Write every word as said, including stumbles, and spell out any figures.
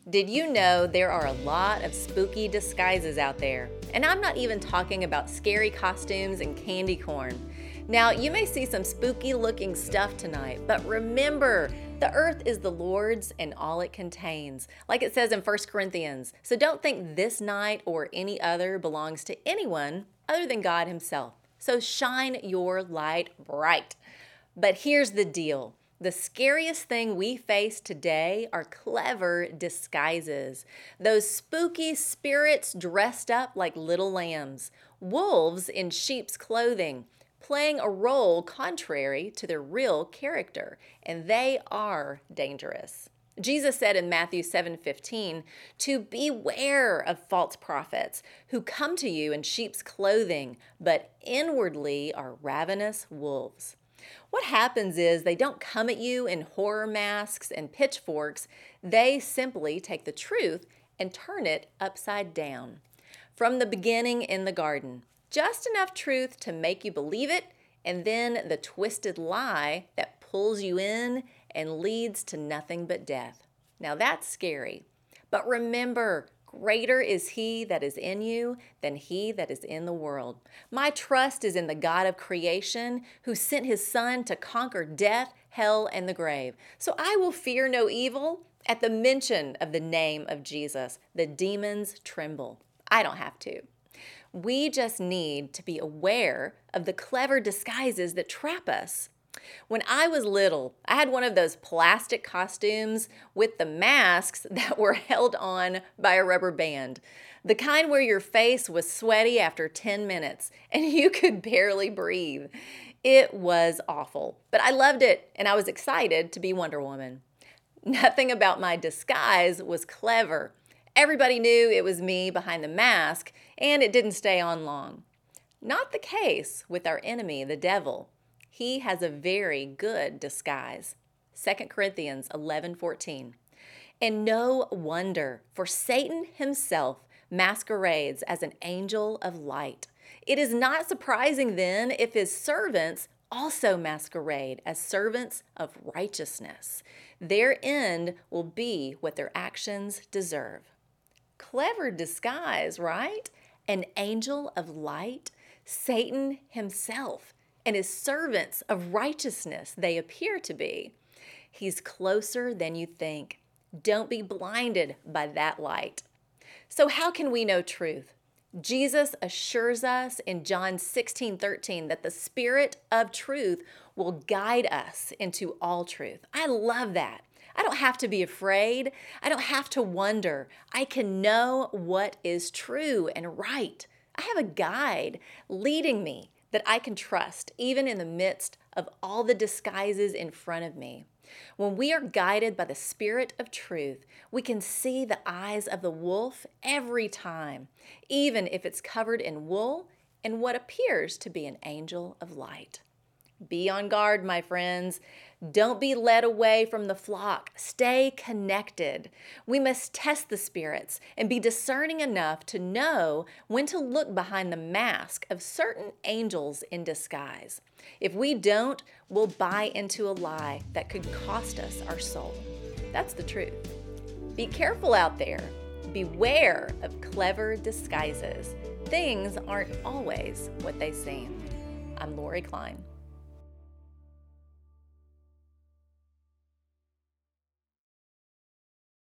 Did you know there are a lot of spooky disguises out there? And I'm not even talking about scary costumes and candy corn. Now, you may see some spooky looking stuff tonight, but remember, the earth is the Lord's and all it contains, like it says in First Corinthians. So don't think this night or any other belongs to anyone other than God Himself. So shine your light bright. But here's the deal. The scariest thing we face today are clever disguises. Those spooky spirits dressed up like little lambs, wolves in sheep's clothing, playing a role contrary to their real character, and they are dangerous. Jesus said in Matthew seven fifteen to beware of false prophets who come to you in sheep's clothing, but inwardly are ravenous wolves. What happens is they don't come at you in horror masks and pitchforks. They simply take the truth and turn it upside down. From the beginning in the garden, just enough truth to make you believe it, and then the twisted lie that pulls you in and leads to nothing but death. Now that's scary. But remember, greater is He that is in you than he that is in the world. My trust is in the God of creation who sent His Son to conquer death, hell, and the grave. So I will fear no evil. At the mention of the name of Jesus, the demons tremble. I don't have to. We just need to be aware of the clever disguises that trap us. When I was little, I had one of those plastic costumes with the masks that were held on by a rubber band. The kind where your face was sweaty after ten minutes and you could barely breathe. It was awful, but I loved it and I was excited to be Wonder Woman. Nothing about my disguise was clever. Everybody knew it was me behind the mask, and it didn't stay on long. Not the case with our enemy, the devil. He has a very good disguise. Second Corinthians eleven fourteen. And no wonder, for Satan himself masquerades as an angel of light. It is not surprising then if his servants also masquerade as servants of righteousness. Their end will be what their actions deserve. Clever disguise, right? An angel of light, Satan himself, and his servants of righteousness they appear to be. He's closer than you think. Don't be blinded by that light. So how can we know truth? Jesus assures us in John sixteen thirteen that the Spirit of truth will guide us into all truth. I love that. I don't have to be afraid. I don't have to wonder. I can know what is true and right. I have a guide leading me that I can trust, even in the midst of all the disguises in front of me. When we are guided by the Spirit of truth, we can see the eyes of the wolf every time, even if it's covered in wool and what appears to be an angel of light. Be on guard, my friends. Don't be led away from the flock. Stay connected. We must test the spirits and be discerning enough to know when to look behind the mask of certain angels in disguise. If we don't, we'll buy into a lie that could cost us our soul. That's the truth. Be careful out there. Beware of clever disguises. Things aren't always what they seem. I'm Lori Klein.